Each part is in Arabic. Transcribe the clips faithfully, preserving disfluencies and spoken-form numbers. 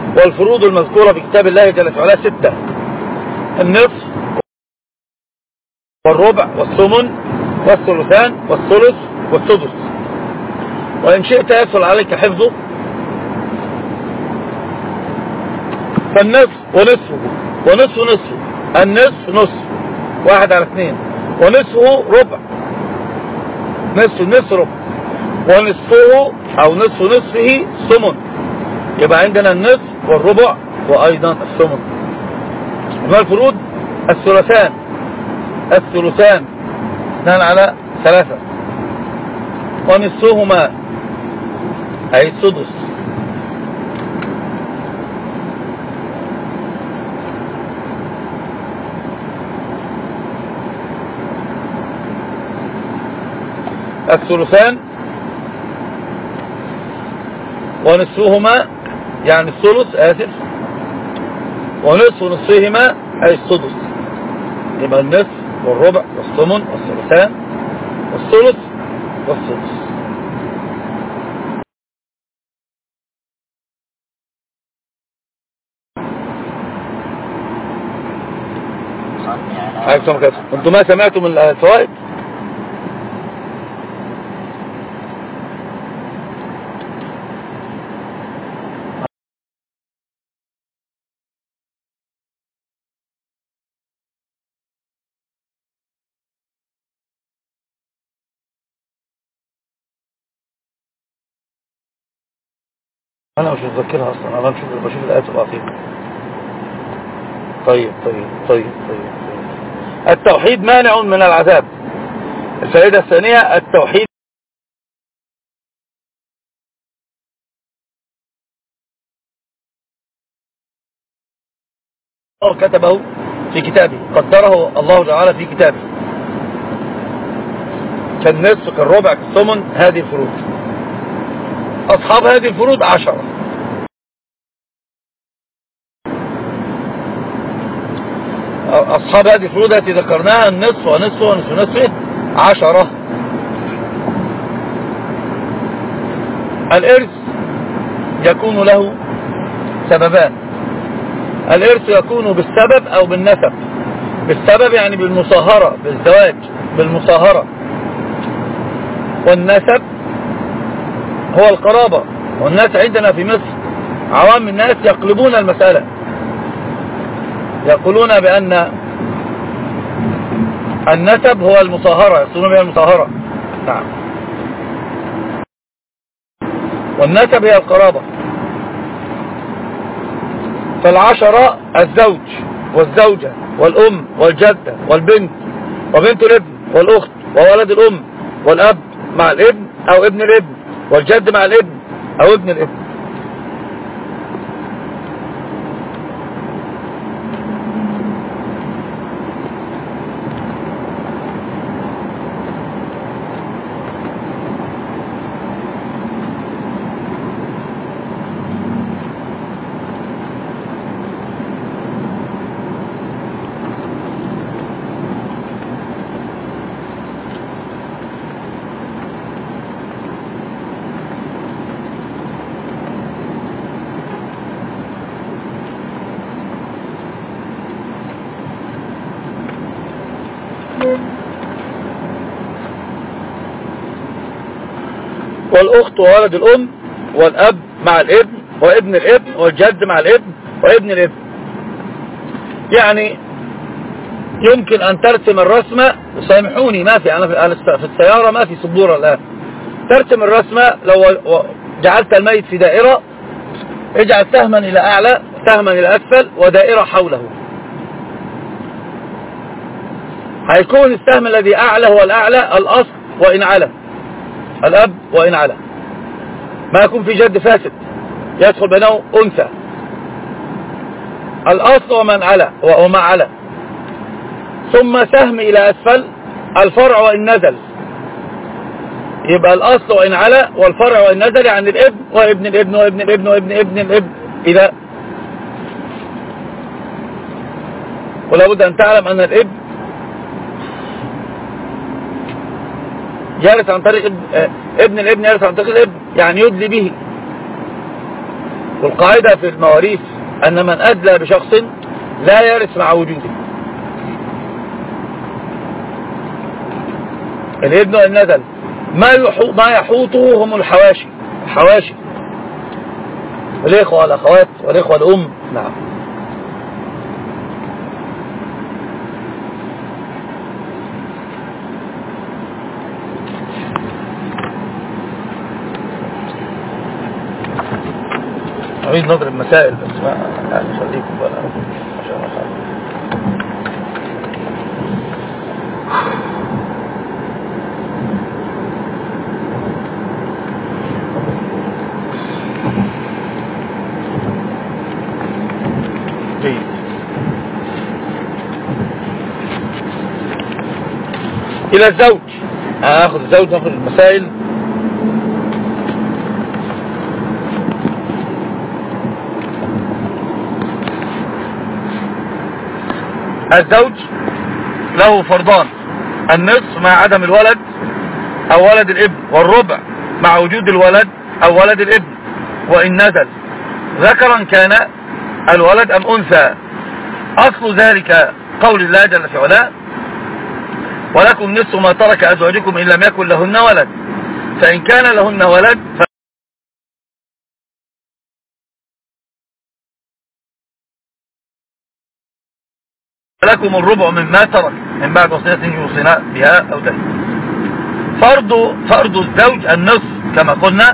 والفروض المذكورة في كتاب الله جل وعلا ستة: النصف والربع والثمن والثلثان والثلث والسدس. وإن شئت يسهل عليك حفظه فالنصف ونصفه ونصف نصفه. النصف نصف واحد على اثنين، ونصفه ربع، نصف النصف ربع، ونصفه أو نصف نصفه ثمن. يبقى عندنا النصف والربع وأيضا الثمن. ما الفروض؟ الثلثان الثلثان اثنان على ثلاثة، ونصفهما أي السدس. الثلثان ونصفهما يعني الثلث آسف، ونصف نصفهما أي السدس. يبقى النصف والربع والثمن والثلثان والثلث والسدس. انتم ما سمعتم من الفوائد؟ انا مش متذكرها اصلا، انا بشوف بشوف الايات العظيمه. طيب طيب طيب طيب التوحيد مانع من العذاب. الفائده الثانيه: التوحيد كتبه في كتابه، قدره الله تعالى في كتابه، كالنصف كالربع كالثمن. هذه الفروض، أصحاب هذه الفروض عشرة. أصحاب هذه الفروض التي ذكرناها النصف ونصف ونصف نصف عشرة. الإرث يكون له سببان: الإرث يكون بالسبب أو بالنسب. بالسبب يعني بالمصاهرة، بالزواج، بالمصاهرة. والنسب هو القرابة. والناس عندنا في مصر عوام الناس يقلبون المسألة، يقولون بأن النسب هو المصاهرة، يقولون بها المصاهرة. نعم. والنسب هي القرابة. فالعشرة: الزوج والزوجة والأم والجدة والبنت وبنت الابن والأخت وولد الأم والأب مع الابن أو ابن الابن والجد مع الابن أو ابن الابن. والأخت وولد الأم والأب مع الابن وابن الابن والجد مع الابن وابن الابن. يعني يمكن أن ترسم الرسمة، سامحوني ما في، أنا في السيارة ما في سبورة الآن. ترسم الرسمة، لو جعلت الميت في دائرة اجعل سهما إلى أعلى سهما إلى أسفل ودائرة حوله. هيكون السهم الذي أعلى هو الأعلى الأصل وإن على الأب وإن على، ما يكون في جد فاسد يدخل بينه أنثى. الأصل ومن على وما على. ثم سهم إلى أسفل الفرع وإن نزل. يبقى الأصل وإن على والفرع وإن نزل عن الابن وابن الابن وابن الابن وابن ابن الابن. إذا ولا بد أن تعلم أن الابن يرث عن طريق ابن الابن، يرث عن طريق الابن، يعني يدلي به. والقاعدة في المواريث أن من أدلى بشخص لا يرث مع وجوده. الابن والندل ما ما يحوطه هم الحواشي الحواشي الإخوة والأخوات والإخوة الأم. نعم. نريد نضرب مسائل بس ما نخليكم بقى عشان أخلي. جيد. إلى الزوج هاخذ الزوج ناخذ المسائل. الزوج له فرضان: النصف مع عدم الولد أو ولد الابن، والربع مع وجود الولد أو ولد الابن، وإن نزل ذكرا كان الولد أم أنثى. أصل ذلك قول الله جل في علاه: ولكم نصف ما ترك أزواجكم إن لم يكن لهن ولد، فإن كان لهن ولد لكم الربع مما ترك من بعد وصية يوصينا بها أو دين. فرض فرض الزوج النصف كما قلنا،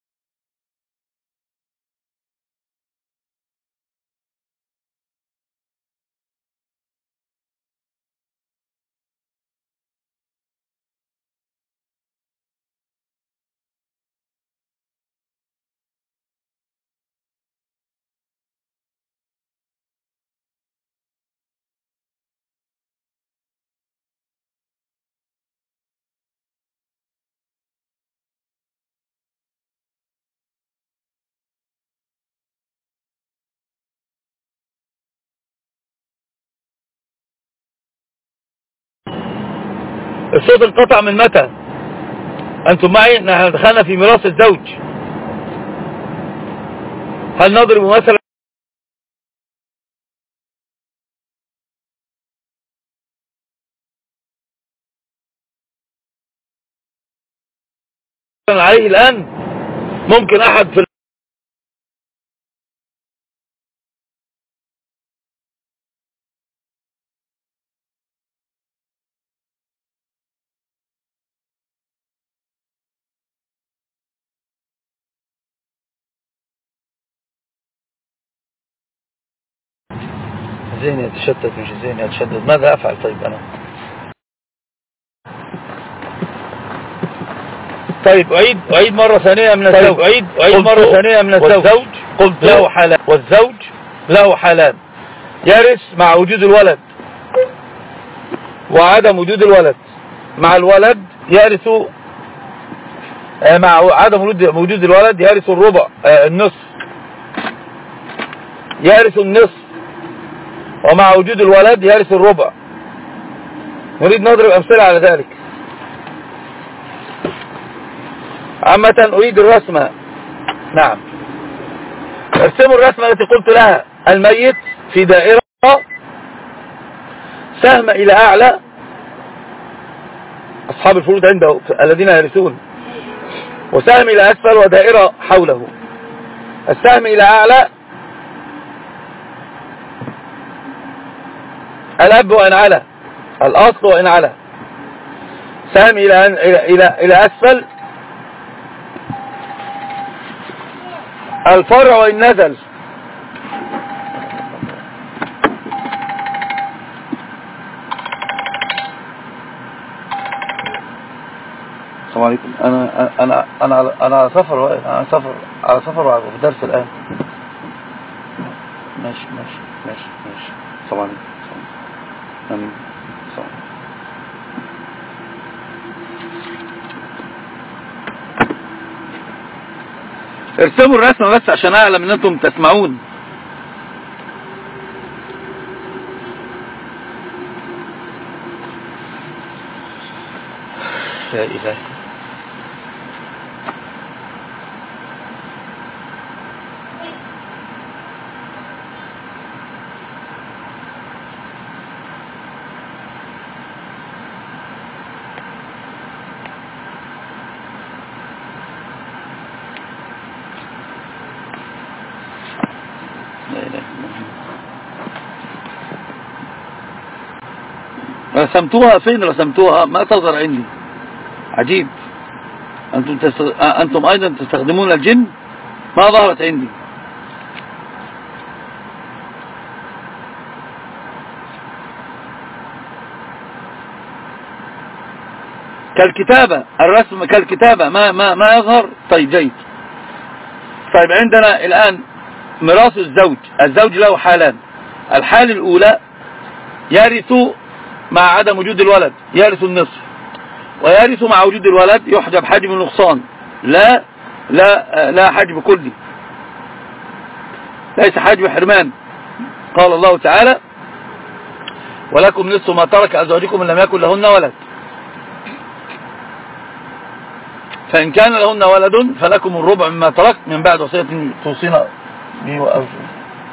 الصوت انقطع من متى؟ أنتم معي؟ نحن دخلنا في ميراث الزوج. هل نضرب مثلا عليه الآن؟ ممكن أحد في ذهني يتشتت مش ذهني يتشدد، ماذا أفعل؟ طيب أنا طيب أعيد أعيد مرة ثانية من الزوج. أعيد أعيد مرة ثانية من الزوج. والزوج قلت له حالان. والزوج له حالان: يرث مع وجود الولد وعدم وجود الولد. مع الولد يرث مع عدم وجود الولد يرث الربع النصف يرث النصف، ومع وجود الولد يرث الربع. نريد نضرب أمثلة على ذلك. عامة أريد الرسمة. نعم. ارسموا الرسمة التي قلت لها: الميت في دائرة، سهم إلى أعلى أصحاب الفروض عنده الذين يرثون، وسهم إلى أسفل ودائرة حوله. السهم إلى أعلى الأب وإن على، الأصل وإن على. سهم إلى إلى إلى أسفل الفرع وإن نزل. السلام عليكم. أنا أنا أنا أنا على سفر أنا سفر على سفر وفي درس الآن. ماشي ماشي ماشي ماشي. السلام عليكم. آمين. السلام. ارسموا الرسمة بس عشان أعلم أن أنتم تسمعون. يا إلهي. رسمتوها فين؟ رسمتوها ما تظهر عندي. عجيب. أنتم, تستغ... أنتم أيضا تستخدمون الجن؟ ما ظهرت عندي. كالكتابة، الرسم كالكتابة ما ما ما يظهر. طيب جيد. طيب عندنا الآن ميراث الزوج. الزوج له حالان. الحال الأولى يرث مع عدم وجود الولد، يرث النصف، ويرث مع وجود الولد يحجب حجب النقصان، لا لا لا حجب كلي، ليس حجب حرمان. قال الله تعالى: ولكم نصف ما ترك أزواجكم إن لم يكن لهن ولد، فإن كان لهن ولد فلكم الربع مما ترك من بعد وصية توصين به وأوصوا.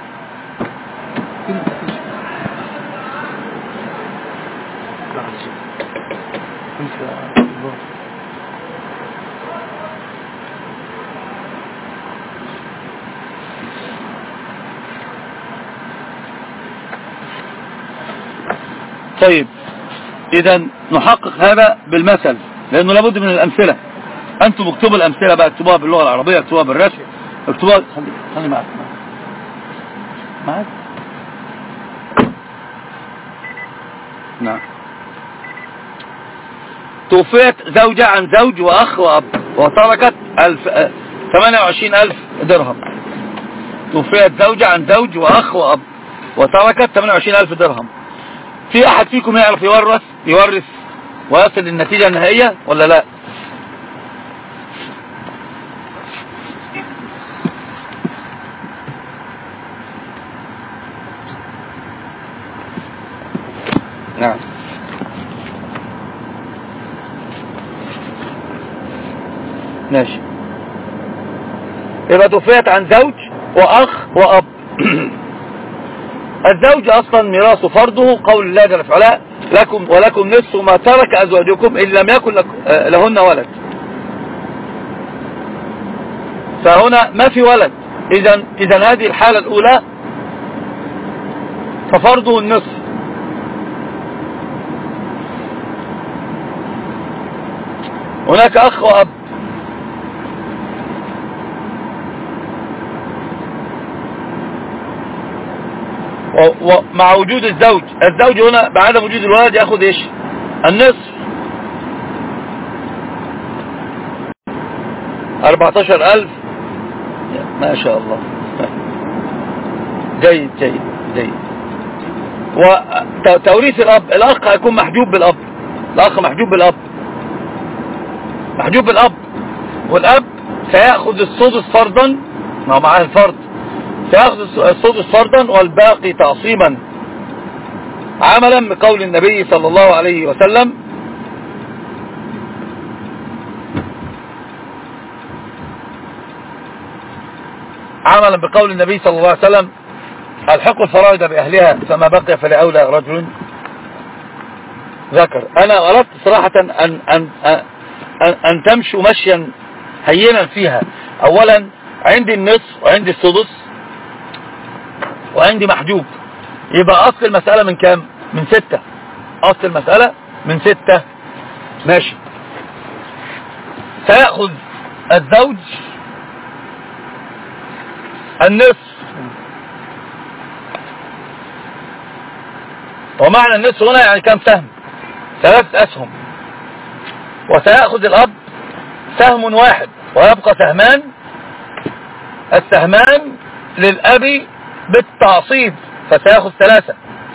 طيب إذا نحقق هذا بالمثل، لأنه لابد من الأمثلة. أنتم اكتبوا الأمثلة بقى، اكتبوها باللغة العربية، اكتبوها بالرسم، اكتبوها. خلي خلي معك معك نعم. توفيت زوجة عن زوج وأخ وأب وتركت ثمانية وعشرين ألف درهم. توفيت زوجة عن زوج وأخ وأب وتركت ثمانية وعشرين ألف درهم. في أحد فيكم يعرف يورث يورث ويصل للنتيجة النهائية ولا لا؟ نعم. ماشي. يبقى توفيت عن زوج وأخ وأب. الزوج أصلا ميراثه فرضه قول الله جل وعلا: لكم ولكم نصف ما ترك أزواجكم إن لم يكن لهن ولد. فهنا ما في ولد. إذا إذا هذه الحالة الأولى ففرضه النصف. هناك أخ وأب. ومع وجود الزوج، الزوج هنا بعدم وجود الولد يأخذ إيش؟ النصف، أربعتاشر ألف. ما شاء الله. جيد جيد جيد. وتوريث الأب، الأخ هيكون محجوب بالأب، الأخ محجوب بالأب، محجوب بالأب، والأب سيأخذ السدس فرضا، ما معاه الفرض، سيأخذ السدس فرضا والباقي تعصيبا، عملا بقول النبي صلى الله عليه وسلم: عملا بقول النبي صلى الله عليه وسلم: الحق الفرائض بأهلها فما بقي فلأولى رجل ذكر. أنا أردت صراحة أن, أن, أن, أن تمشوا مشيا هينا فيها. أولا عندي النصف وعندي السدس وعندي محجوب، يبقى أصل المسألة من كام؟ من ستة. أصل المسألة من ستة. ماشي. سيأخذ الزوج النصف، ومعنى النصف هنا يعني كم سهم؟ ثلاثة أسهم. وسيأخذ الأب سهم واحد ويبقى سهمان، السهمان للأب بالتعصيب، فسيأخذ ثلاثة.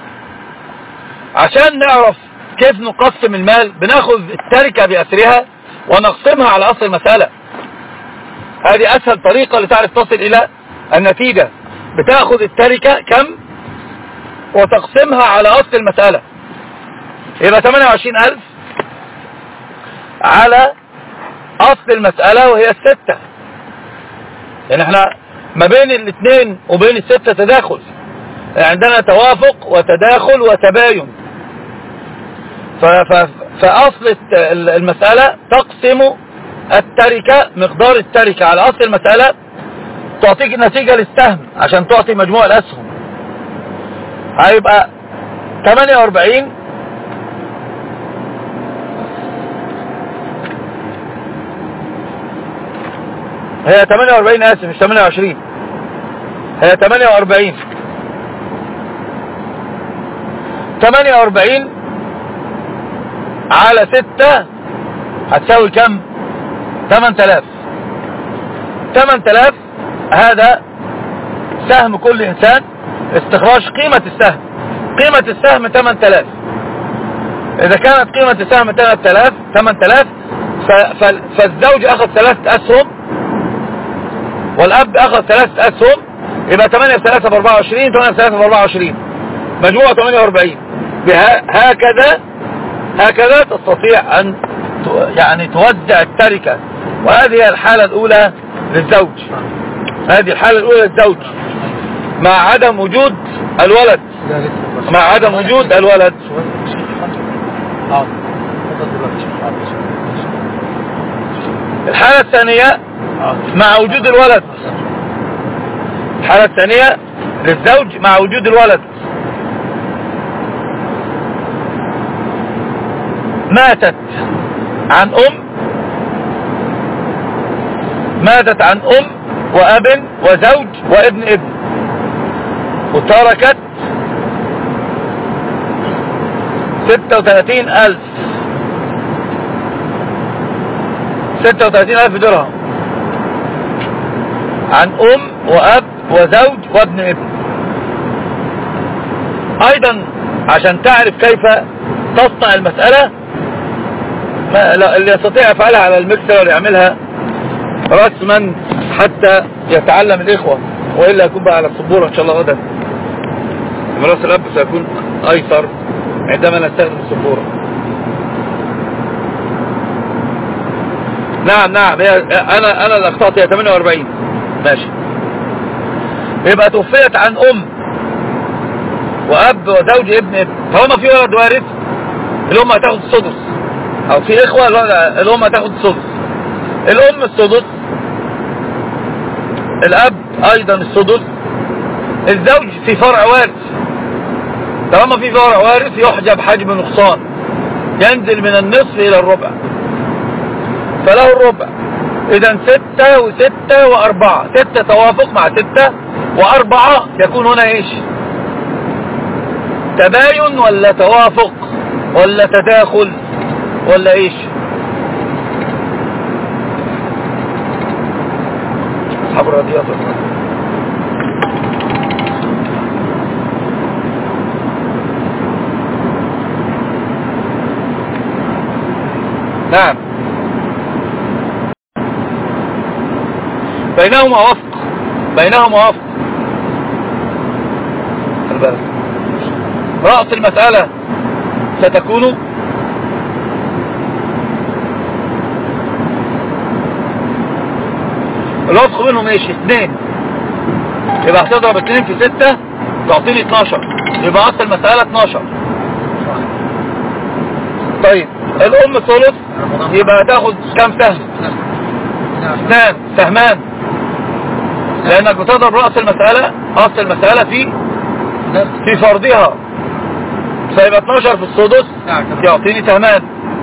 عشان نعرف كيف نقسم المال بناخذ التركة بأسرها ونقسمها على أصل المسألة. هذه أسهل طريقة لتعرف تصل إلى النتيجة. بتاخذ التركة كم وتقسمها على أصل المسألة، يبقى ثمانية وعشرين ألف على أصل المسألة وهي الستة. يعني احنا ما بين الاثنين وبين الستة تداخل، يعني عندنا توافق وتداخل وتباين. فأصل المسألة تقسم التركة، مقدار التركة على أصل المسألة تعطيك النتيجة للسهم عشان تعطي مجموع الأسهم. هيبقى ثمانية وأربعين هي ثمانية وأربعين، اسف مش ثمانية وعشرين، هي ثمانية وأربعين. ثمانية وأربعين على ستة هتساوي كم؟ ثمانية آلاف. ثمانية آلاف هذا سهم كل انسان، استخراج قيمة السهم. قيمة السهم ثمانية آلاف. اذا كانت قيمة السهم ثمانية آلاف ثمانية آلاف فالزوج اخذ ثلاثة اسهم والاب اخذ ثلاثة اسهم، يبقى ثمانية في ثلاثة ب أربعة وعشرين، ثمانية في ثلاثة ب أربعة وعشرين، مجموعة ثمانية وأربعين. هكذا هكذا تستطيع ان يعني توزع التركة. وهذه الحالة الاولى للزوج، هذه الحالة الاولى للزوج مع عدم وجود الولد، مع عدم وجود الولد. الحالة الثانية مع وجود الولد، الحالة الثانية للزوج مع وجود الولد. ماتت عن ام، ماتت عن ام واب وزوج وابن ابن، وتركت ستة وثلاثين ألف، ستة وثلاثين ألف درهم عن أم وأب وزوج وابن ابن. أيضا عشان تعرف كيف تصنع المسألة، اللي يستطيع يفعلها على المكسر يعملها رسما حتى يتعلم الإخوة، وإلا يكون بقى على السبورة إن شاء الله غدا. مراسل الأب سيكون أيسر عندما نستخدم السبورة. نعم نعم، هي انا انا اللي اخطأت، هي ثمانية وأربعين. ماشي، يبقى توفيت عن ام واب وزوج ابن ابن. طالما في ولد وارث الام هتاخد السدس، او في اخوة الام هتاخد السدس. الام السدس، الاب ايضا السدس، الزوج في فرع وارث. طالما في فرع وارث يحجب حجب نقصان، ينزل من النصف الى الربع، فله الربع. اذا ستة وستة واربعة، ستة توافق مع ستة واربعة، يكون هنا ايش؟ تباين ولا توافق ولا تداخل ولا ايش؟ اصحاب الرياضيات. نعم، بينهما وفق، بينهما وفق. البلد رأس المسألة ستكون الوفق منهم ايش؟ اثنين. يبقى هتضرب اثنين في ستة تعطيني اتناشر، يبقى اصل المسألة اتناشر. طيب الام ثلث، يبقى هتاخد كم سهم؟ اثنان سهمان، لانك بتضرب رأس المسألة، اصل المسألة في في فرضها، فيبقى اتناشر في السدس يعطيني سهمان.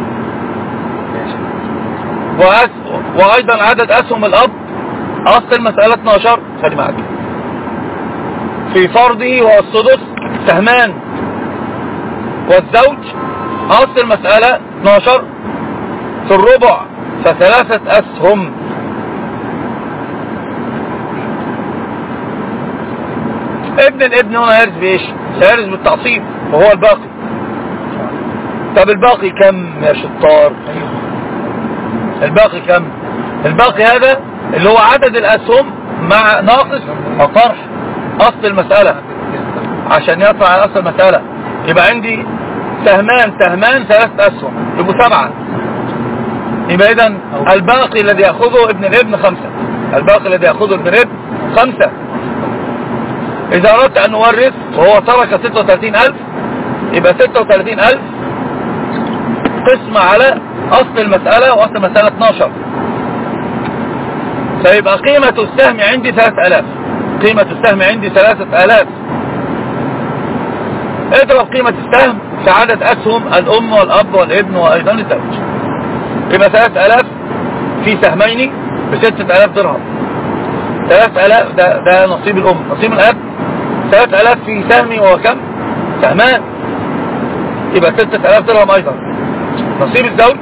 وايضا عدد اسهم الاب، اصل المسألة اتناشر، خلي معاك، في فرضه هو السدس سهمان. والزوج اصل المسألة اتناشر في الربع، فثلاثة اسهم. ابن الابن هنا يرث بايش؟ سيرث بالتعصيب وهو الباقي. طب الباقي كم يا شطار؟ الباقي كم؟ الباقي هذا اللي هو عدد الاسهم مع ناقص وطرح اصل المسألة عشان يطلع على اصل المسألة. يبقى عندي سهمان سهمان ثلاثة اسهم، يبقوا سبعة. يبقى اذا الباقي الذي ياخذه ابن الابن خمسة، الباقي الذي ياخذه ابن الابن خمسة. اذا اردت ان نورث وهو ترك ستة وثلاثين الف، يبقى ستة وثلاثين الف قسمة على اصل المسألة، واصل المسألة اتناشر، فيبقى قيمة السهم عندي ثلاثة الاف، قيمة السهم عندي ثلاثة الاف. اضرب قيمة السهم في عدد اسهم الام والاب والابن وايضا الزوج، يبقى ثلاثة الاف في سهمين بستة آلاف درهم. ثلاثة آلاف ده, ده نصيب الأم. نصيب الأب ثلاثة آلاف في سهمي وهو كم؟ سهمان، يبقى ستة آلاف درهم أيضا. نصيب الزوج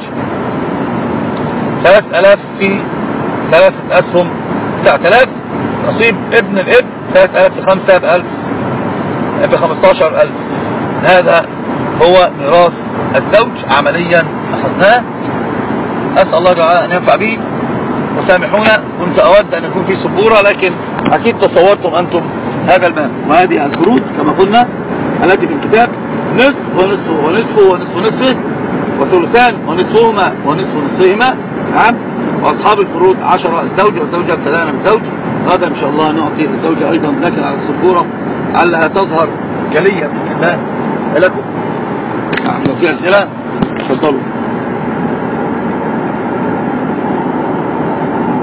ثلاثة آلاف في ثلاثة أسهم تسعة آلاف. نصيب ابن الابن ثلاثة آلاف في خمسة بألف بخمستاشر ألف. هذا هو ميراث الزوج عمليا أخذناه. أسأل الله تعالى أن ينفع به. وسامحونا، كنت أود أن يكون في سبورة، لكن أكيد تصورتم أنتم هذا المال. وهذه الفروض كما قلنا التي في الكتاب: نصف ونصف ونصف ونصف نصفه، وثلثان ونصفهما ونصف نصفهما. نعم. وأصحاب الفروض عشرة: الزوج والزوجة ابتدانا بالزوج. غدا إن شاء الله نعطي الزوجة أيضا، لكن على السبورة علها تظهر جلية بإذن الله لكم. نعم. لو في أسئلة تفضلوا.